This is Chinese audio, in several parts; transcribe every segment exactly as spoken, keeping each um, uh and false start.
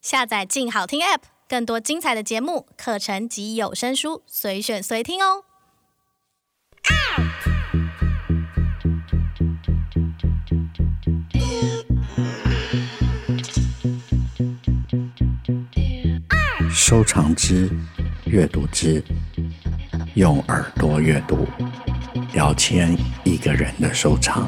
下载静好听 App， 更多精彩的节目、课程及有声书，随选随听哦。 收藏之，阅读之，用耳朵阅读，姚谦一个人的收藏。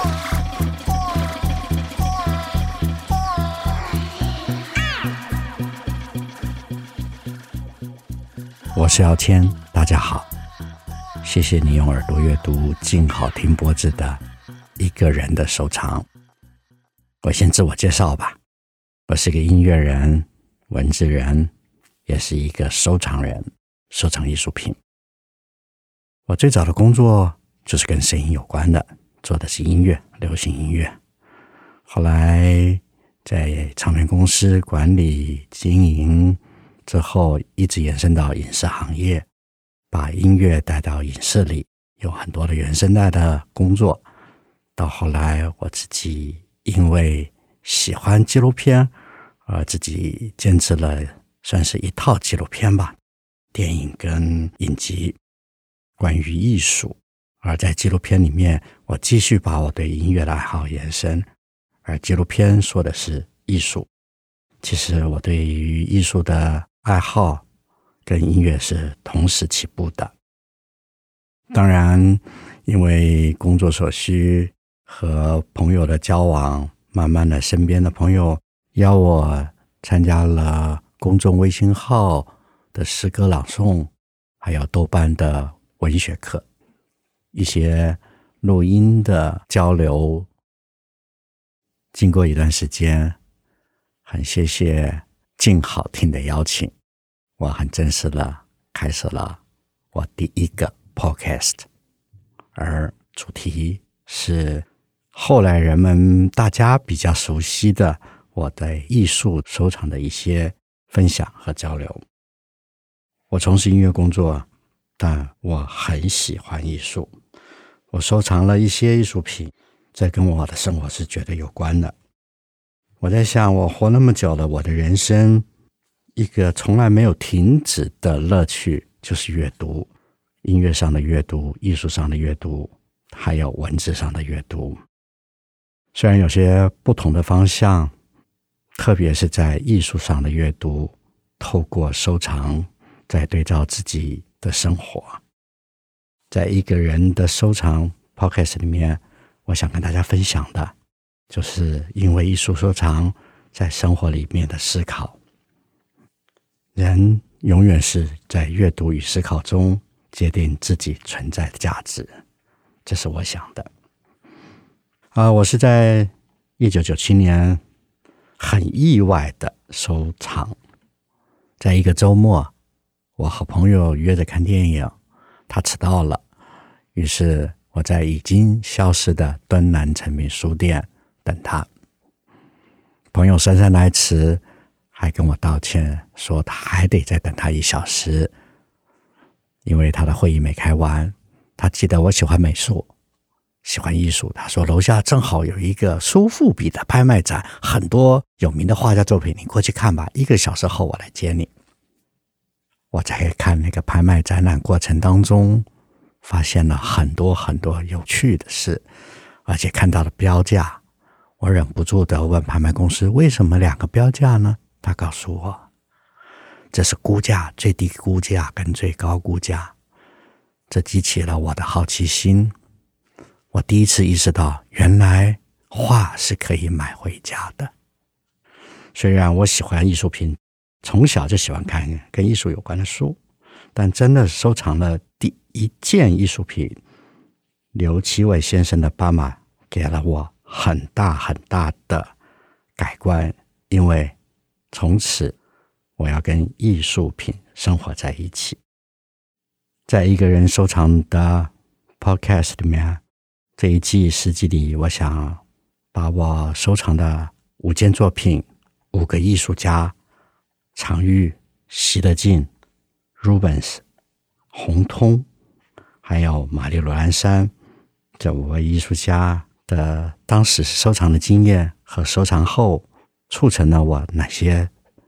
我是姚谦，大家好，谢谢你用耳朵阅读静好听播子的一个人的收藏。我先自我介绍吧，我是个音乐人、文字人，也是一个收藏人，收藏艺术品。我最早的工作就是跟声音有关的，做的是音乐，流行音乐。后来在唱片公司管理经营之后，一直延伸到影视行业，把音乐带到影视里，有很多的原声带的工作。到后来我自己因为喜欢纪录片，而自己监制了算是一套纪录片吧，电影跟影集，关于艺术。而在纪录片里面，我继续把我对音乐的爱好延伸，而纪录片说的是艺术。其实我对于艺术的爱好跟音乐是同时起步的。当然因为工作所需和朋友的交往，慢慢的身边的朋友邀我参加了公众微信号的诗歌朗诵，还有豆瓣的文学课，一些录音的交流。经过一段时间，很谢谢静好听的邀请，我很正式的开始了我第一个 podcast， 而主题是后来人们大家比较熟悉的我的艺术收藏的一些分享和交流。我从事音乐工作，但我很喜欢艺术，我收藏了一些艺术品，这跟我的生活是绝对有关的。我在想，我活那么久了，我的人生一个从来没有停止的乐趣就是阅读，音乐上的阅读，艺术上的阅读，还有文字上的阅读。虽然有些不同的方向，特别是在艺术上的阅读，透过收藏再对照自己的生活。在一个人的收藏 podcast 里面，我想跟大家分享的就是因为艺术收藏在生活里面的思考。人永远是在阅读与思考中界定自己存在的价值，这是我想的。啊，我是在一九九七年很意外的收藏。在一个周末，我和朋友约着看电影，他迟到了，于是我在已经消失的敦南诚品书店等他。朋友姗姗来迟，还跟我道歉说他还得再等他一小时，因为他的会议没开完。他记得我喜欢美术，喜欢艺术，他说楼下正好有一个苏富比的拍卖展，很多有名的画家作品，你过去看吧，一个小时后我来接你。我在看那个拍卖展览过程当中，发现了很多很多有趣的事，而且看到了标价，我忍不住的问拍卖公司，为什么两个标价呢？他告诉我，这是估价，最低估价跟最高估价。这激起了我的好奇心，我第一次意识到，原来画是可以买回家的。虽然我喜欢艺术品，从小就喜欢看跟艺术有关的书，但真的收藏了第一件艺术品，刘奇伟先生的《爸妈》给了我很大很大的改观，因为从此我要跟艺术品生活在一起。在一个人收藏的 podcast 里面，这一季十集里，我想把我收藏的五件作品，五个艺术家，常玉、席德进、Rubens、洪通，还有玛丽·罗兰珊，这五位艺术家的当时收藏的经验和收藏后促成了我哪些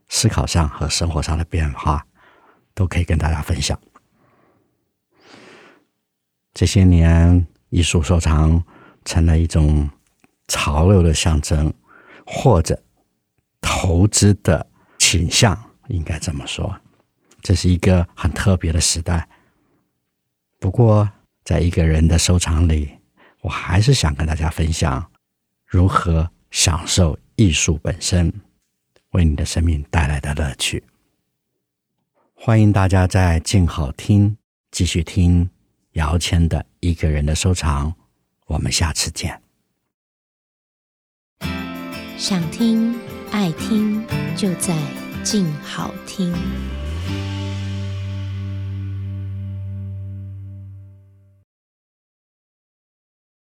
思考上和生活上的变化，都可以跟大家分享。这些年，艺术收藏成了一种潮流的象征，或者投资的倾向，应该这么说。这是一个很特别的时代。不过，在一个人的收藏里，我还是想跟大家分享如何享受艺术本身为你的生命带来的乐趣。欢迎大家在静好听继续听姚谦的一个人的收藏，我们下次见。 想听爱听就在静好听。